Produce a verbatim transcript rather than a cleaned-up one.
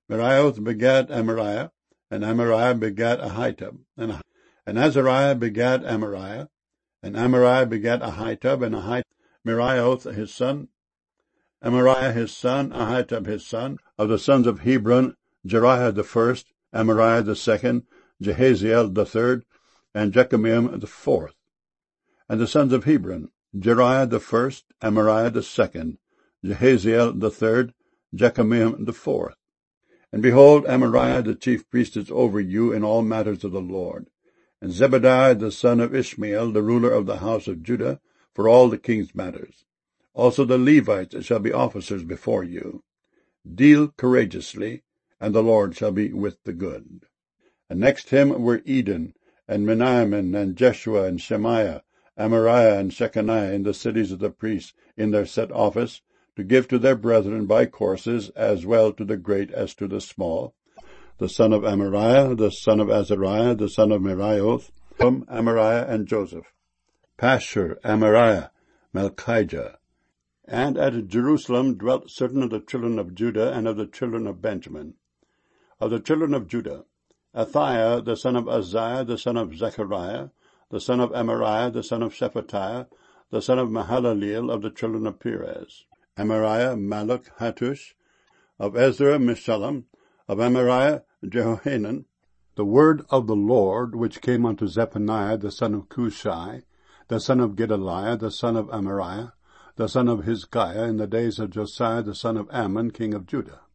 Meraioth begat Amariah, and Amariah begat Ahitub, and, and Azariah begat Amariah, and Amariah begat Ahitub, and Ahitub Meraioth his son, Amariah his son, Ahitub his son. Of the sons of Hebron, Jeriah the first, Amariah the second, Jehaziel the third, and Jekameam the fourth. And the sons of Hebron, Jeriah the first, Amariah the second, Jehaziel the third, Jekameam the fourth. And behold, Amariah the chief priest is over you in all matters of the Lord, and Zebadiah the son of Ishmael, the ruler of the house of Judah, for all the king's matters. Also the Levites shall be officers before you. Deal courageously, and the Lord shall be with the good. And next him were Eden, and Meniamin, and Jeshua, and Shemaiah, Amariah, and Shechaniah in the cities of the priests in their set office, to give to their brethren by courses, as well to the great as to the small. The son of Amariah, the son of Azariah, the son of Meraioth, from Amariah and Joseph. Pashur, Amariah, Malchijah. And at Jerusalem dwelt certain of the children of Judah and of the children of Benjamin. Of the children of Judah, Athaiah, the son of Uzziah, the son of Zechariah, the son of Amariah, the son of Shephatiah, the son of Mahalaleel, of the children of Perez. Amariah, Malach, Hattush. Of Ezra, Meshullam. Of Amariah, Jehohanan. The word of the Lord, which came unto Zephaniah, the son of Cushai, the son of Gedaliah, the son of Amariah, the son of Hizkiah, in the days of Josiah, the son of Ammon, king of Judah.